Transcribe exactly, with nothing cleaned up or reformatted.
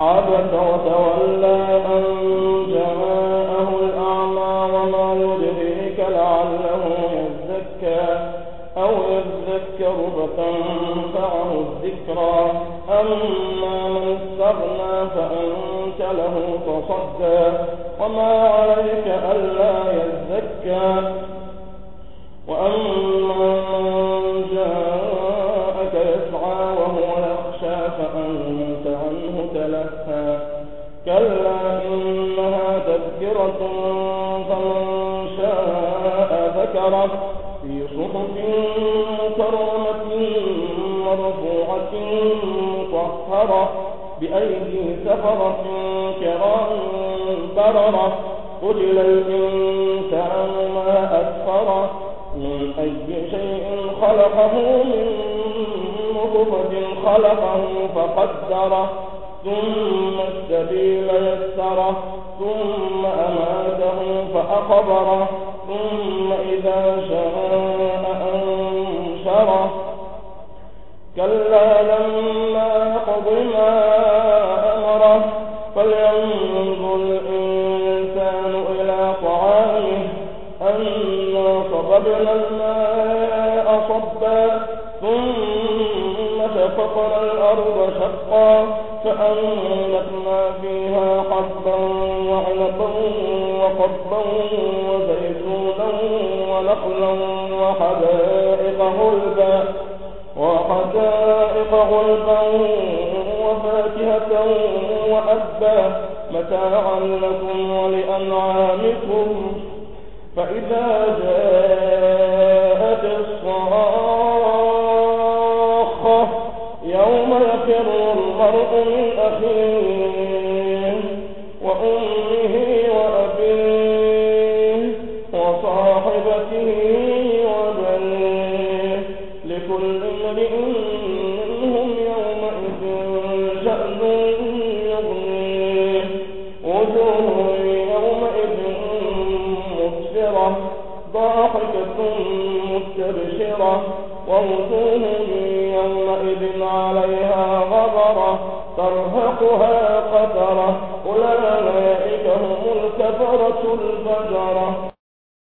عبس وتولى أن جاءه الأعمى وما يدريك لعله يزكى أو يذكر فتنفعه الذكرى أما من استغنى فأنت له تصدى وما عليك ألا يزكى وأما من جاءك يسعى وهو يخشى فأنت عنه تلهى كلا إنها تذكرة فمن شاء ذكره في صحف مكرمة مرفوعة مطهرة بأيدي سفرة كرام بررة قتل الإنسان ما أكفره من أي شيء خلقه من نطفة خلقه فقدره ثم السبيل يسره ثم أماته فأقبره ثم إذا شاء أنشره كلا لما يقض ما أمره فلينظر الإنسان إلى طعامه أنا صببنا الماء صبا ثم شققنا الأرض شقا فأنبتنا فيها حبا وعنبا وقضبا وزيتونا ونخلا وحدائق غلبا وحدائق غلبا وفاكهة وأبا متاعا لكم ولأنعامكم فإذا جاءت الصاخة يوم يفر المرء من أخيه وأمه وأبيه وصاحبته وبنيه لكل امرئ منهم يومئذ شأن يغنيه وجوه يومئذ مسفرة ضاحكة مستبشرة ووجوه يومئذ عليها غبرة ترهقها قترة أولئك هم الكفرة الفجرة.